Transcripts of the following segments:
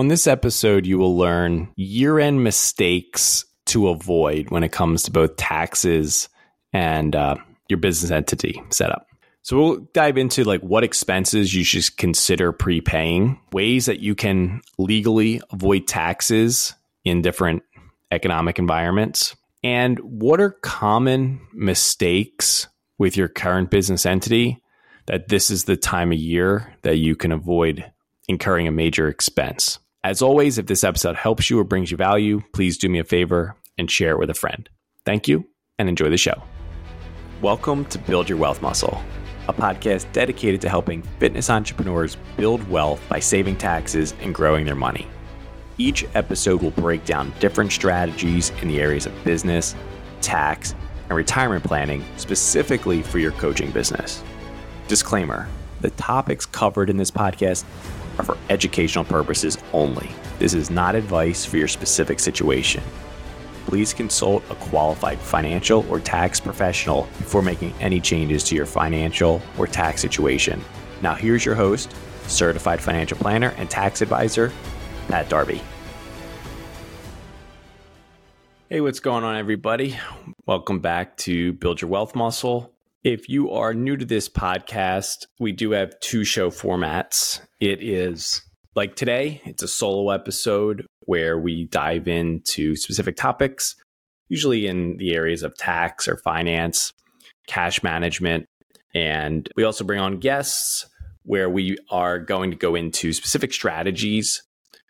On this episode, you will learn year-end mistakes to avoid when it comes to both taxes and your business entity setup. So we'll dive into what expenses you should consider prepaying, ways that you can legally avoid taxes in different economic environments, and what are common mistakes with your current business entity that this is the time of year that you can avoid incurring a major expense. As always, if this episode helps you or brings you value, please do me a favor and share it with a friend. Thank you and enjoy the show. Welcome to Build Your Wealth Muscle, a podcast dedicated to helping fitness entrepreneurs build wealth by saving taxes and growing their money. Each episode will break down different strategies in the areas of business, tax, and retirement planning specifically for your coaching business. Disclaimer, the topics covered in this podcast are for educational purposes only. This is not advice for your specific situation. Please consult a qualified financial or tax professional before making any changes to your financial or tax situation. Now here's your host, certified financial planner and tax advisor, Pat Darby. Hey, what's going on, everybody? Welcome back to Build Your Wealth Muscle. If you are new to this podcast, we do have two show formats. It is like today, it's a solo episode where we dive into specific topics, usually in the areas of tax or finance, cash management. And we also bring on guests where we are going to go into specific strategies.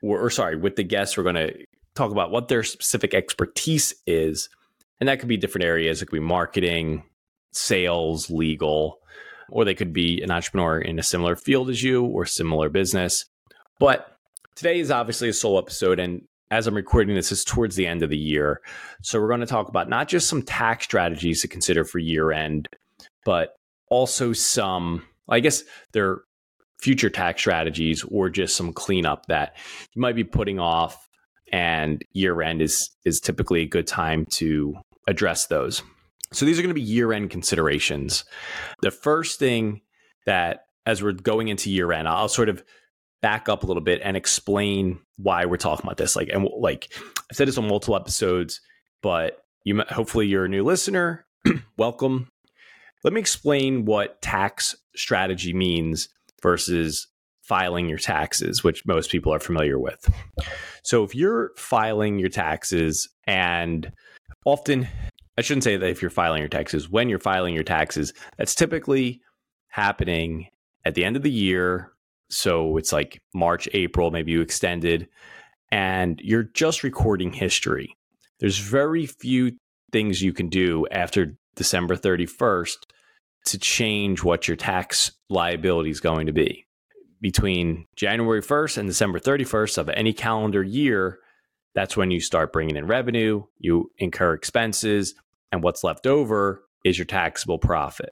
With the guests, we're going to talk about what their specific expertise is. And that could be different areas. It could be marketing, sales, legal, or they could be an entrepreneur in a similar field as you or similar business. But today is obviously a solo episode. And as I'm recording this, is towards the end of the year. So we're going to talk about not just some tax strategies to consider for year end, but also some, I guess, they're future tax strategies or just some cleanup that you might be putting off. And year end is typically a good time to address those. So these are going to be year-end considerations. The first thing that, as we're going into year-end, I'll sort of back up a little bit and explain why we're talking about this. I've said this on multiple episodes, but hopefully you're a new listener. Welcome. Let me explain what tax strategy means versus filing your taxes, which most people are familiar with. So if you're filing your taxes, and often, I shouldn't say that if you're filing your taxes, when you're filing your taxes, that's typically happening at the end of the year. So it's like March, April, maybe you extended, and you're just recording history. There's very few things you can do after December 31st to change what your tax liability is going to be. Between January 1st and December 31st of any calendar year, that's when you start bringing in revenue, you incur expenses, and what's left over is your taxable profit.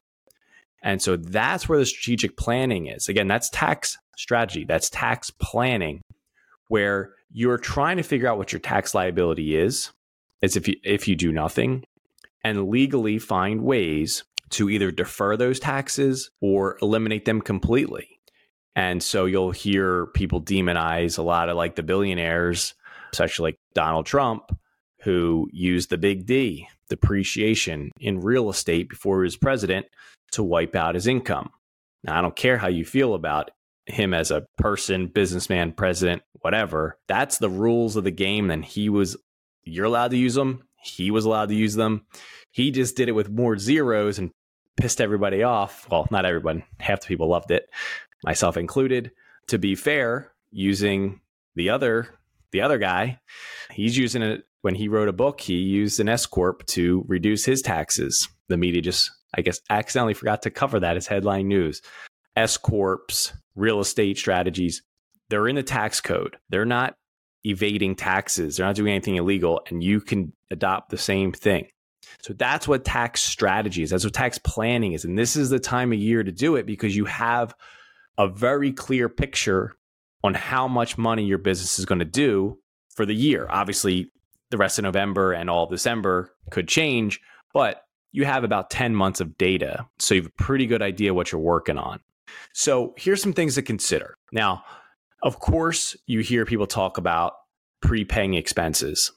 And so that's where the strategic planning is. Again, that's tax strategy. That's tax planning, where you're trying to figure out what your tax liability is, as if you do nothing, and legally find ways to either defer those taxes or eliminate them completely. And so you'll hear people demonize a lot of the billionaires, especially like Donald Trump, who used the big D, depreciation in real estate before he was president, to wipe out his income. Now, I don't care how you feel about him as a person, businessman, president, whatever. That's the rules of the game. And you're allowed to use them. He was allowed to use them. He just did it with more zeros and pissed everybody off. Well, not everyone. Half the people loved it, myself included. To be fair, using the other guy, he's using it. When he wrote a book, he used an S Corp to reduce his taxes. The media just, I guess, accidentally forgot to cover that as headline news. S Corps, real estate strategies, they're in the tax code. They're not evading taxes. They're not doing anything illegal, and you can adopt the same thing. So that's what tax strategy is. That's what tax planning is. And this is the time of year to do it because you have a very clear picture on how much money your business is going to do for the year. Obviously, the rest of November and all of December could change, but you have about 10 months of data. So you have a pretty good idea what you're working on. So here's some things to consider. Now, Of course, you hear people talk about prepaying expenses.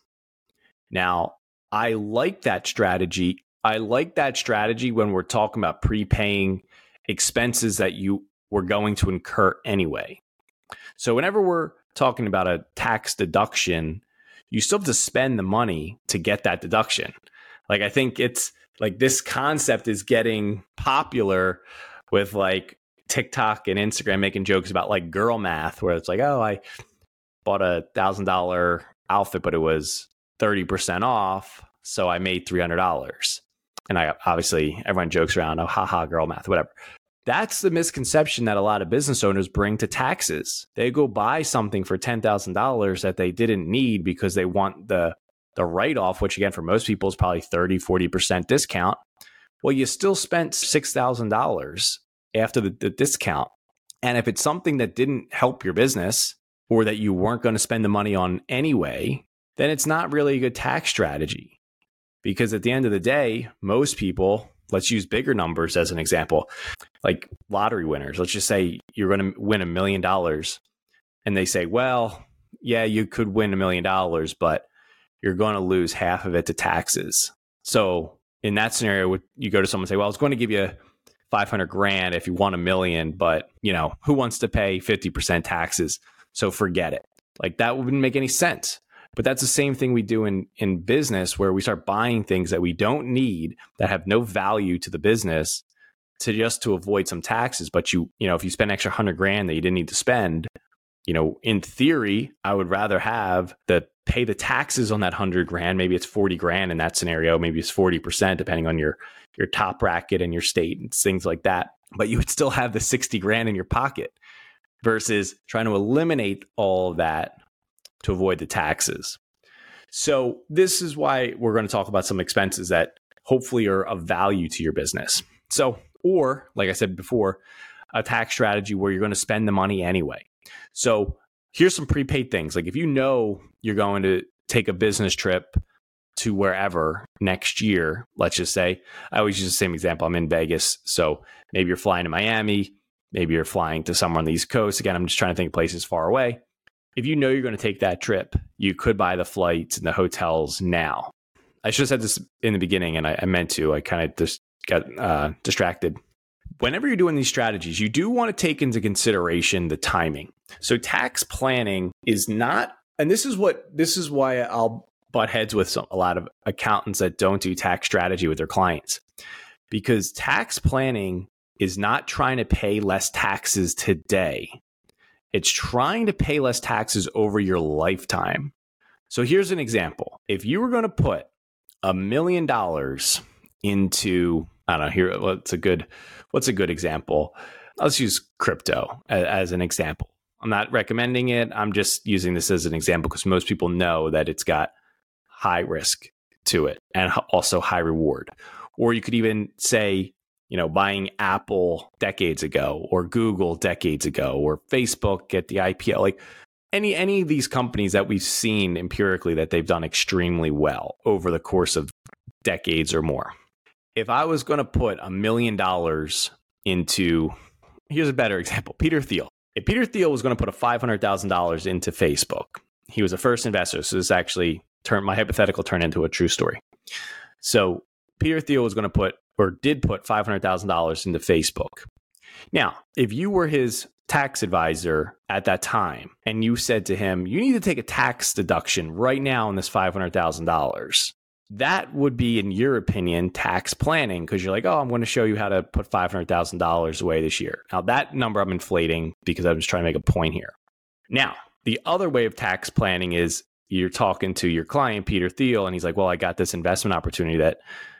Now, I like that strategy. I like that strategy when we're talking about prepaying expenses that you were going to incur anyway. So whenever we're talking about a tax deduction, you still have to spend the money to get that deduction. Like, I think it's like this concept is getting popular with like TikTok and Instagram making jokes about like girl math, where it's like, oh, I bought $1,000 outfit, but it was 30% off. So I made $300. And I obviously everyone jokes around, oh, haha, girl math, whatever. That's the misconception that a lot of business owners bring to taxes. They go buy something for $10,000 that they didn't need because they want the write-off, which again, for most people is probably 30, 40% discount. Well, you still spent $6,000 after the discount. And if it's something that didn't help your business or that you weren't going to spend the money on anyway, then it's not really a good tax strategy. Because at the end of the day, most people, let's use bigger numbers as an example, like lottery winners. Let's just say you're going to win $1 million. And they say, well, yeah, you could win $1 million, but you're going to lose half of it to taxes. So in that scenario, you go to someone and say, well, I was going to give you $500,000 if you won $1 million, but who wants to pay 50% taxes? So forget it. Like that wouldn't make any sense. But that's the same thing we do in business, where we start buying things that we don't need, that have no value to the business, to avoid some taxes. But if you spend an extra $100,000 that you didn't need to spend, in theory, I would rather have pay the taxes on that $100,000. Maybe it's $40,000 in that scenario. Maybe it's 40%, depending on your top bracket and your state and things like that. But you would still have the $60,000 in your pocket versus trying to eliminate all of that to avoid the taxes. So this is why we're going to talk about some expenses that hopefully are of value to your business. So, or like I said before, a tax strategy where you're going to spend the money anyway. So here's some prepaid things. Like if you're going to take a business trip to wherever next year, let's just say, I always use the same example. I'm in Vegas. So maybe you're flying to Miami, maybe you're flying to somewhere on the East Coast. Again, I'm just trying to think of places far away. If you know you're going to take that trip, you could buy the flights and the hotels now. I should have said this in the beginning, and I meant to. I kind of just got distracted. Whenever you're doing these strategies, you do want to take into consideration the timing. So tax planning is not, and this is why I'll butt heads with a lot of accountants that don't do tax strategy with their clients, because tax planning is not trying to pay less taxes today. It's trying to pay less taxes over your lifetime. So here's an example. If you were going to put $1 million into, I don't know, what's a good example? Let's use crypto as an example. I'm not recommending it. I'm just using this as an example because most people know that it's got high risk to it and also high reward. Or you could even say, buying Apple decades ago, or Google decades ago, or Facebook at the IPO, like any of these companies that we've seen empirically that they've done extremely well over the course of decades or more. If I was going to put $1 million into, here's a better example, Peter Thiel. If Peter Thiel was going to put $500,000 into Facebook, he was a first investor. So this actually my hypothetical turned into a true story. So Peter Thiel was going to did put $500,000 into Facebook. Now, if you were his tax advisor at that time and you said to him, you need to take a tax deduction right now on this $500,000, that would be, in your opinion, tax planning, because you're like, oh, I'm going to show you how to put $500,000 away this year. Now, that number I'm inflating because I'm just trying to make a point here. Now, the other way of tax planning is you're talking to your client, Peter Thiel, and he's like, well, I got this investment opportunity that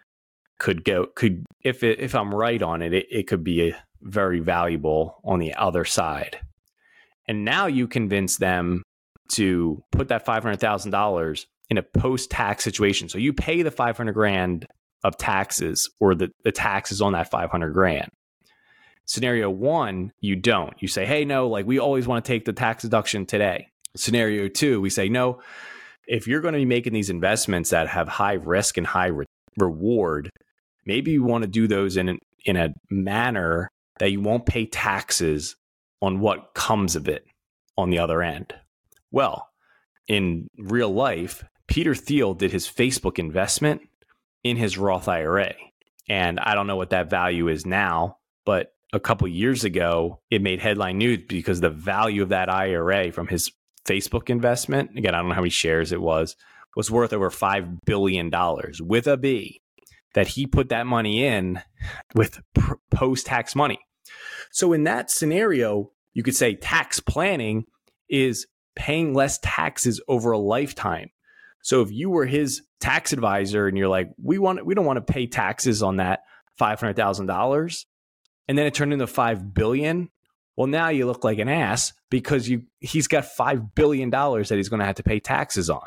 if I'm right on it, it could be very valuable on the other side. And now you convince them to put that $500,000 in a post-tax situation. So you pay the $500,000 of taxes, or the taxes on that $500,000. Scenario one, you don't. You say, hey, no, like we always want to take the tax deduction today. Scenario two, we say, no, if you're going to be making these investments that have high risk and high reward, maybe you want to do those in a manner that you won't pay taxes on what comes of it. on the other end. Well, in real life, Peter Thiel did his Facebook investment in his Roth IRA. And I don't know what that value is now, but a couple of years ago, it made headline news because the value of that IRA from his Facebook investment, again, I don't know how many shares it was worth over $5 billion with a B, that he put that money in with post-tax money. So in that scenario, you could say tax planning is paying less taxes over a lifetime. So if you were his tax advisor and you're like, we don't want to pay taxes on that $500,000, and then it turned into $5 billion, well, now you look like an ass because he's got $5 billion that he's going to have to pay taxes on.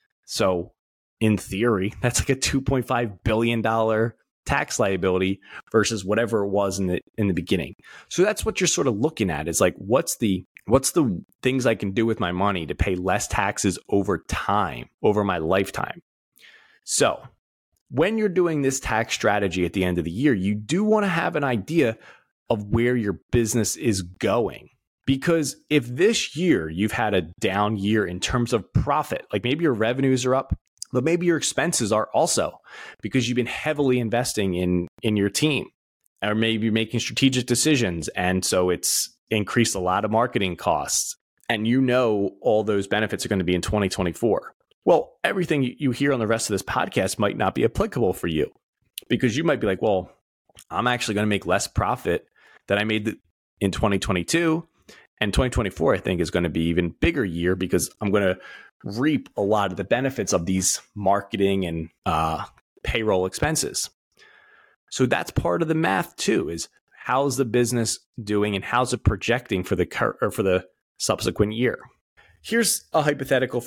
So in theory, that's like a $2.5 billion tax liability versus whatever it was in the beginning. So that's what you're sort of looking at, is like, what's the things I can do with my money to pay less taxes over time, over my lifetime. So when you're doing this tax strategy at the end of the year, you do want to have an idea of where your business is going. Because if this year you've had a down year in terms of profit, like maybe your revenues are up, but maybe your expenses are also, because you've been heavily investing in your team, or maybe making strategic decisions. And so it's increased a lot of marketing costs. And you know all those benefits are going to be in 2024. Well, everything you hear on the rest of this podcast might not be applicable for you, because you might be like, well, I'm actually going to make less profit than I made in 2022. And 2024, I think, is going to be even bigger year because I'm going to reap a lot of the benefits of these marketing and payroll expenses. So that's part of the math too, is how's the business doing and how's it projecting for the subsequent year. Here's a hypothetical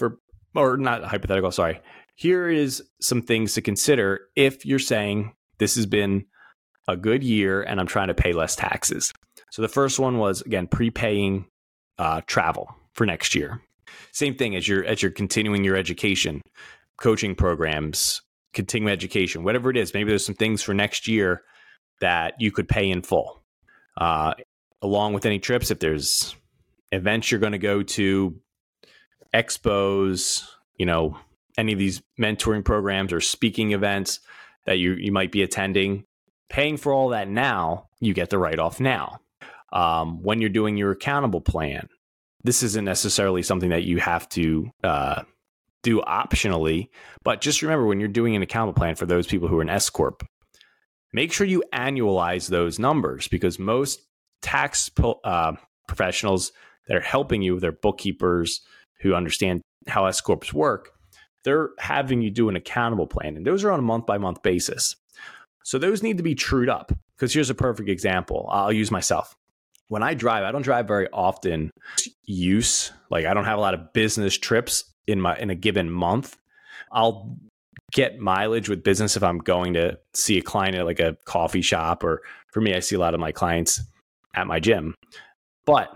Here is some things to consider if you're saying this has been a good year and I'm trying to pay less taxes. So the first one was, again, prepaying travel for next year. Same thing as you're continuing your education, coaching programs, continuing education, whatever it is. Maybe there's some things for next year that you could pay in full, along with any trips. If there's events you're going to go to, expos, any of these mentoring programs or speaking events that you might be attending, paying for all that now, you get the write-off now. When you're doing your accountable plan, this isn't necessarily something that you have to do optionally, but just remember, when you're doing an accountable plan for those people who are an S Corp, make sure you annualize those numbers, because most tax professionals that are helping you, their bookkeepers who understand how S Corps work, they're having you do an accountable plan, and those are on a month-by-month basis. So those need to be trued up, because here's a perfect example. I'll use myself. When I drive, I don't drive very often. Like, I don't have a lot of business trips in a given month. I'll get mileage with business if I'm going to see a client at like a coffee shop, or for me, I see a lot of my clients at my gym. But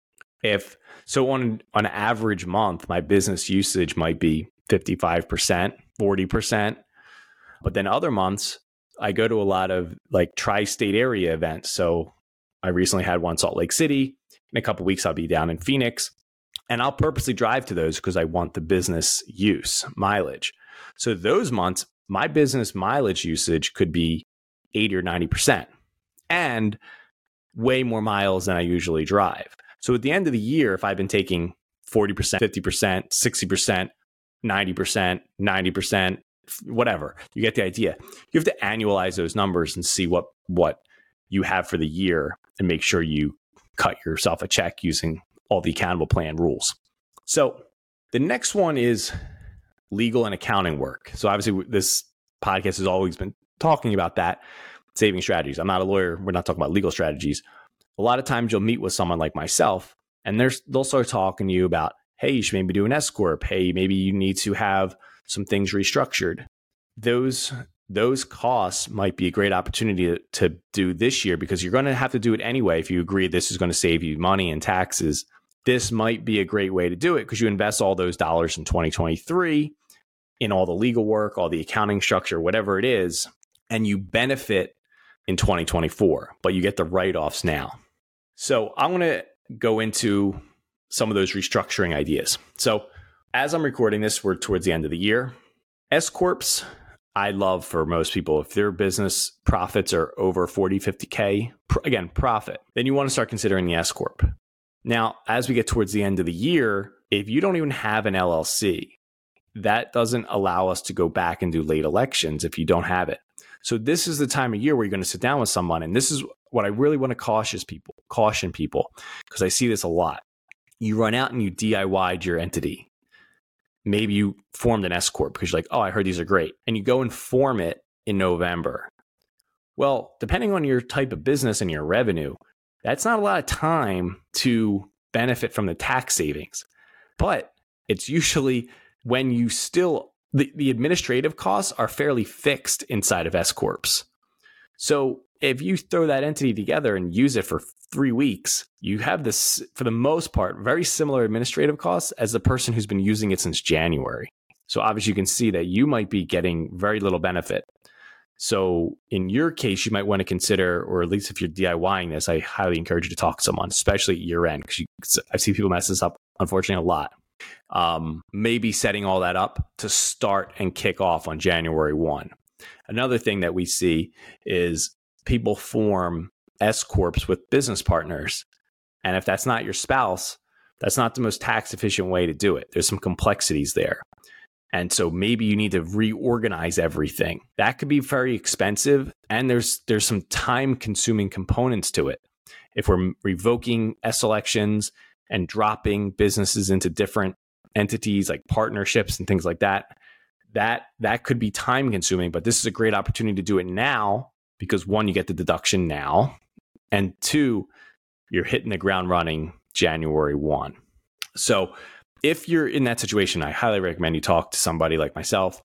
on an average month, my business usage might be 55%, 40%. But then other months, I go to a lot of like tri-state area events. So I recently had one in Salt Lake City. In a couple of weeks, I'll be down in Phoenix. And I'll purposely drive to those because I want the business use mileage. So those months, my business mileage usage could be 80 or 90% and way more miles than I usually drive. So at the end of the year, if I've been taking 40%, 50%, 60%, 90%, 90%, whatever, you get the idea. You have to annualize those numbers and see what you have for the year and make sure you cut yourself a check using all the accountable plan rules. So the next one is legal and accounting work. So obviously this podcast has always been talking about that, saving strategies. I'm not a lawyer. We're not talking about legal strategies. A lot of times you'll meet with someone like myself and they'll start talking to you about, hey, you should maybe do an S Corp. Hey, maybe you need to have some things restructured. Those costs might be a great opportunity to do this year, because you're going to have to do it anyway. If you agree this is going to save you money and taxes, this might be a great way to do it, because you invest all those dollars in 2023 in all the legal work, all the accounting structure, whatever it is, and you benefit in 2024, but you get the write-offs now. So I'm going to go into some of those restructuring ideas. So as I'm recording this, we're towards the end of the year. S Corps, I love for most people. If their business profits are over 40, 50K, again, profit, then you want to start considering the S Corp. Now, as we get towards the end of the year, if you don't even have an LLC, that doesn't allow us to go back and do late elections if you don't have it. So this is the time of year where you're going to sit down with someone. And this is what I really want to caution people, because I see this a lot. You run out and you DIY'd your entity. Maybe you formed an S Corp because you're like, oh, I heard these are great. And you go and form it in November. Well, depending on your type of business and your revenue, that's not a lot of time to benefit from the tax savings. But it's usually when you still, the administrative costs are fairly fixed inside of S Corps. So if you throw that entity together and use it for 3 weeks, you have this, for the most part, very similar administrative costs as the person who's been using it since January. So obviously you can see that you might be getting very little benefit. So in your case, you might want to consider, or at least if you're DIYing this, I highly encourage you to talk to someone, especially at year end, because I've seen people mess this up, unfortunately, a lot. Maybe setting all that up to start and kick off on January 1. Another thing that we see is people form S Corps with business partners. And if that's not your spouse, that's not the most tax efficient way to do it. There's some complexities there. And so maybe you need to reorganize everything. That could be very expensive. And there's some time consuming components to it. If we're revoking S elections and dropping businesses into different entities like partnerships and things like that, that could be time consuming. But this is a great opportunity to do it now because, one, you get the deduction now. And two, you're hitting the ground running January 1. So if you're in that situation, I highly recommend you talk to somebody like myself,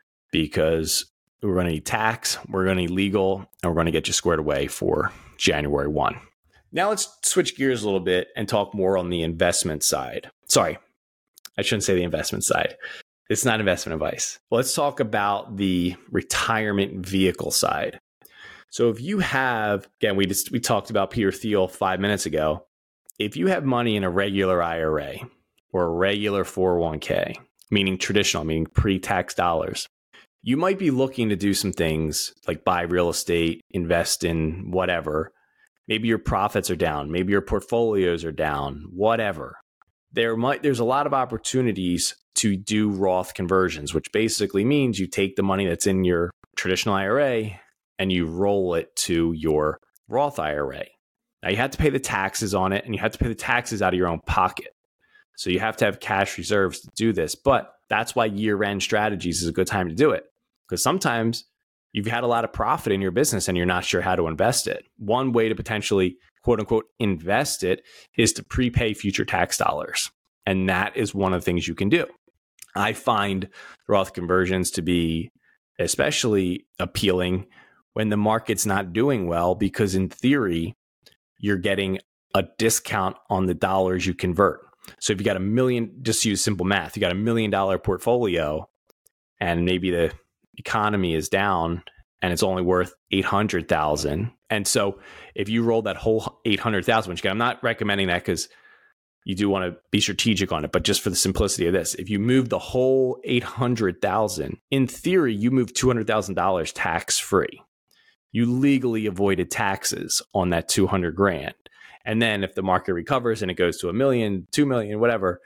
because we're going to need tax, we're going to need legal, and we're going to get you squared away for January 1. Now let's switch gears a little bit and talk more on the investment side. Sorry, I shouldn't say the investment side. It's not investment advice. Let's talk about the retirement vehicle side. So if you have, again, we talked about Peter Thiel 5 minutes ago. If you have money in a regular IRA or a regular 401k, meaning traditional, meaning pre-tax dollars, you might be looking to do some things like buy real estate, invest in whatever. Maybe your profits are down. Maybe your portfolios are down, whatever. There's a lot of opportunities to do Roth conversions, which basically means you take the money that's in your traditional IRA and you roll it to your Roth IRA. Now you have to pay the taxes on it, and you have to pay the taxes out of your own pocket. So you have to have cash reserves to do this. But that's why year-end strategies is a good time to do it, because sometimes you've had a lot of profit in your business and you're not sure how to invest it. One way to potentially, quote unquote, invest it is to prepay future tax dollars. And that is one of the things you can do. I find Roth conversions to be especially appealing when the market's not doing well, because in theory, you're getting a discount on the dollars you convert. So if you got $1 million, just use simple math, you got $1 million portfolio and maybe the economy is down and it's only worth 800,000. And so if you roll that whole 800,000, which again, I'm not recommending that because you do want to be strategic on it, but just for the simplicity of this, if you move the whole 800,000, in theory, you move $200,000 tax free. You legally avoided taxes on that 200 grand. And then if the market recovers and it goes to $1 million, 2 million, whatever,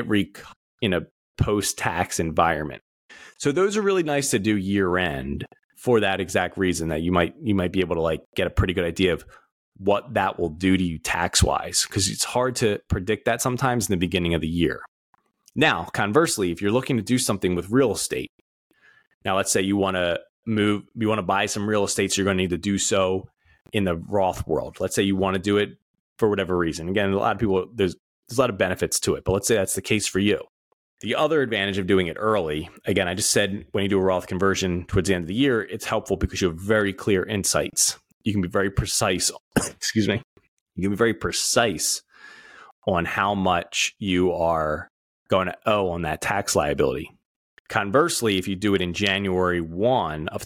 in a post-tax environment. So those are really nice to do year end for that exact reason, that you might be able to like get a pretty good idea of what that will do to you tax wise, because it's hard to predict that sometimes in the beginning of the year. Now, conversely, if you're looking to do something with real estate, now let's say you want to buy some real estate, so you're going to need to do so in the Roth world. Let's say you want to do it for whatever reason. Again, a lot of people, there's a lot of benefits to it, but let's say that's the case for you. The other advantage of doing it early, again, I just said when you do a Roth conversion towards the end of the year, it's helpful because you have very clear insights. You can be very precise, excuse me. You can be very precise on how much you are going to owe on that tax liability. Conversely, if you do it in January 1 of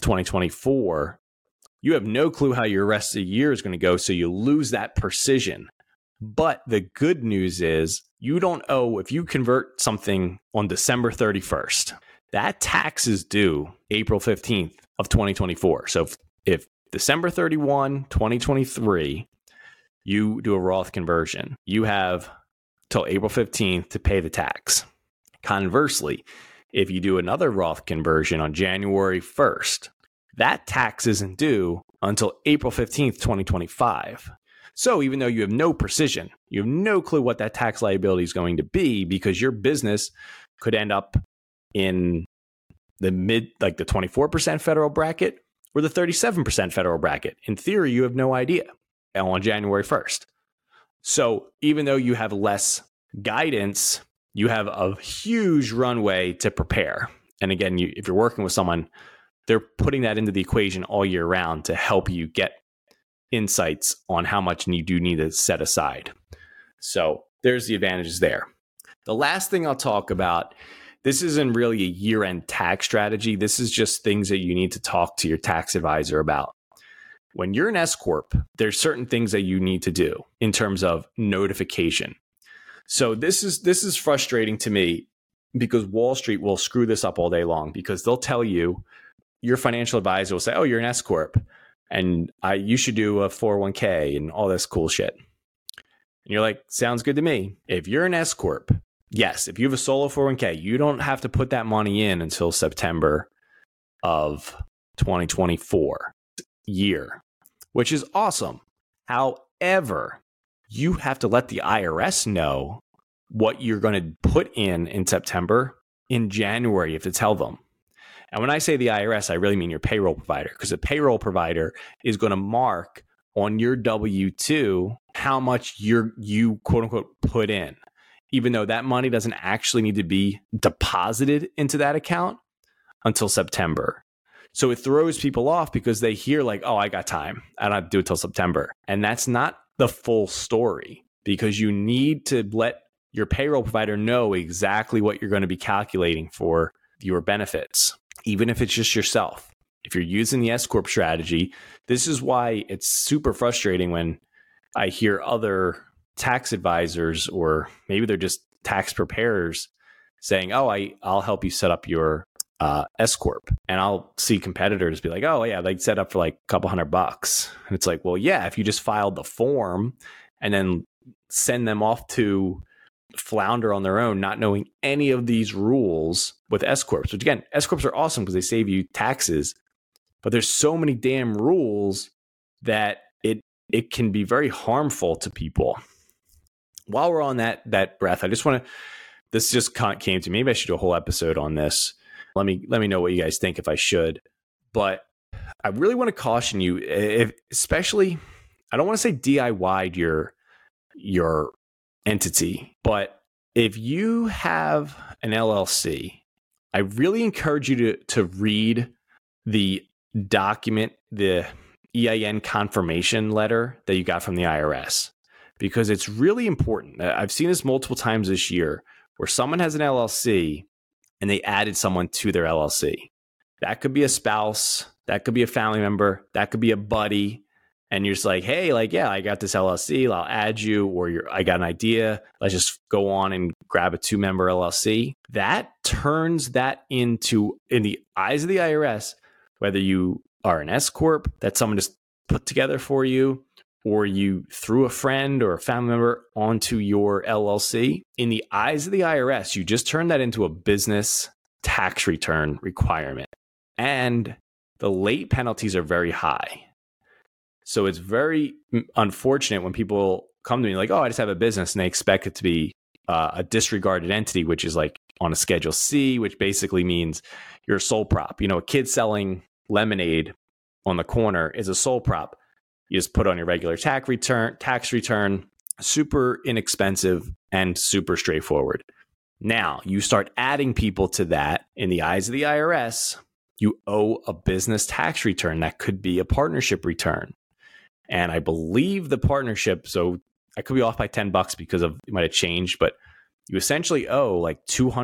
2024, you have no clue how your rest of the year is going to go, so you lose that precision. But the good news is you don't owe, if you convert something on December 31st, that tax is due April 15th of 2024. So if December 31, 2023, you do a Roth conversion, you have till April 15th to pay the tax. Conversely, if you do another Roth conversion on January 1st, that tax isn't due until April 15th, 2025. So even though you have no precision, you have no clue what that tax liability is going to be, because your business could end up in the like the 24% federal bracket or the 37% federal bracket. In theory, you have no idea on January 1st. So even though you have less guidance, you have a huge runway to prepare. And again, if you're working with someone, they're putting that into the equation all year round to help you get insights on how much you do need to set aside. So there's the advantages there. The last thing I'll talk about, this isn't really a year-end tax strategy. This is just things that you need to talk to your tax advisor about. When you're an S Corp, there's certain things that you need to do in terms of notification. So this is frustrating to me, because Wall Street will screw this up all day long, because they'll tell you, your financial advisor will say, oh, you're an S Corp, and you should do a 401k and all this cool shit. And you're like, sounds good to me. If you're an S Corp, yes, if you have a solo 401k, you don't have to put that money in until September of 2024 year, which is awesome. However, you have to let the IRS know what you're going to put in September. In January, you have to tell them. And when I say the IRS, I really mean your payroll provider, because the payroll provider is going to mark on your W-2 how much you quote unquote put in, even though that money doesn't actually need to be deposited into that account until September. So it throws people off, because they hear like, oh, I got time, I don't have to do it till September. And that's not the full story, because you need to let your payroll provider know exactly what you're going to be calculating for your benefits, even if it's just yourself. If you're using the S Corp strategy, this is why it's super frustrating when I hear other tax advisors, or maybe they're just tax preparers, saying, oh, I'll help you set up your S Corp. And I'll see competitors be like, oh yeah, they set up for like a couple $100. And it's like, well, yeah, if you just filed the form and then send them off to flounder on their own, not knowing any of these rules with S Corps, which again, S Corps are awesome because they save you taxes, but there's so many damn rules that it can be very harmful to people. While we're on that breath, I just want to, this just came to me. Maybe I should do a whole episode on this. Let me know what you guys think, if I should. But I really want to caution you, especially, I don't want to say DIY'd your entity, but if you have an LLC, I really encourage you to read the document, the EIN confirmation letter that you got from the IRS, because it's really important. I've seen this multiple times this year, where someone has an LLC and they added someone to their LLC. That could be a spouse, that could be a family member, that could be a buddy. And you're just like, hey, like, yeah, I got this LLC, I'll add you, or I got an idea, let's just go on and grab a 2-member LLC. That turns that into, in the eyes of the IRS, whether you are an S Corp that someone just put together for you, or you threw a friend or a family member onto your LLC, in the eyes of the IRS, you just turn that into a business tax return requirement. And the late penalties are very high. So it's very unfortunate when people come to me like, oh, I just have a business, and they expect it to be a disregarded entity, which is like on a Schedule C, which basically means you're a sole prop. You know, a kid selling lemonade on the corner is a sole prop. You just put on your regular tax return, super inexpensive and super straightforward. Now, you start adding people to that. In the eyes of the IRS, you owe a business tax return. That could be a partnership return. And I believe the partnership, so I could be off by $10 because it might have changed, but you essentially owe like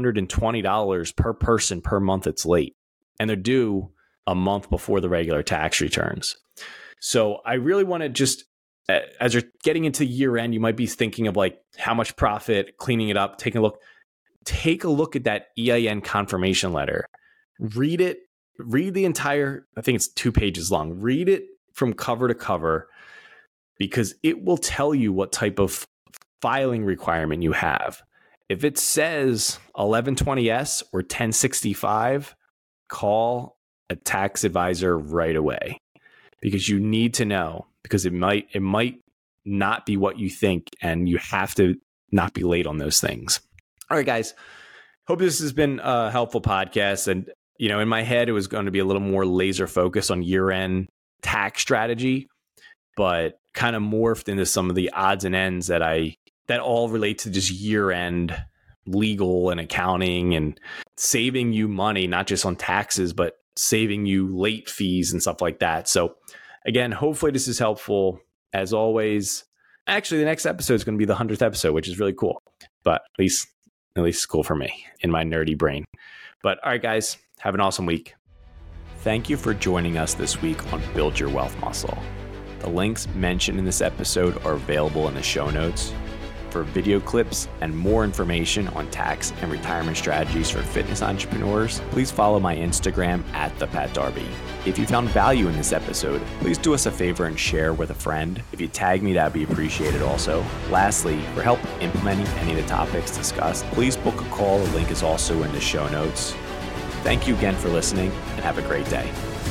$220 per person per month it's late. And they're due a month before the regular tax returns. So I really want to just as you're getting into year end, you might be thinking of like how much profit, cleaning it up, taking a look. Take a look at that EIN confirmation letter. Read it. Read the entire, I think it's 2 pages long. Read it from cover to cover, because it will tell you what type of filing requirement you have. If it says 1120S or 1065, call a tax advisor right away, because you need to know, because it might not be what you think, and you have to not be late on those things. All right, guys. Hope this has been a helpful podcast. And, in my head, it was going to be a little more laser focused on year-end tax strategy, but kind of morphed into some of the odds and ends that all relate to just year-end legal and accounting and saving you money, not just on taxes, but saving you late fees and stuff like that. So again, hopefully this is helpful. As always, actually, the next episode is going to be the 100th episode, which is really cool. But at least it's cool for me in my nerdy brain. But all right, guys, have an awesome week. Thank you for joining us this week on Build Your Wealth Muscle. The links mentioned in this episode are available in the show notes. For video clips and more information on tax and retirement strategies for fitness entrepreneurs, please follow my Instagram @ThePatDarby. If you found value in this episode, please do us a favor and share with a friend. If you tag me, that'd be appreciated also. Lastly, for help implementing any of the topics discussed, please book a call. The link is also in the show notes. Thank you again for listening, and have a great day.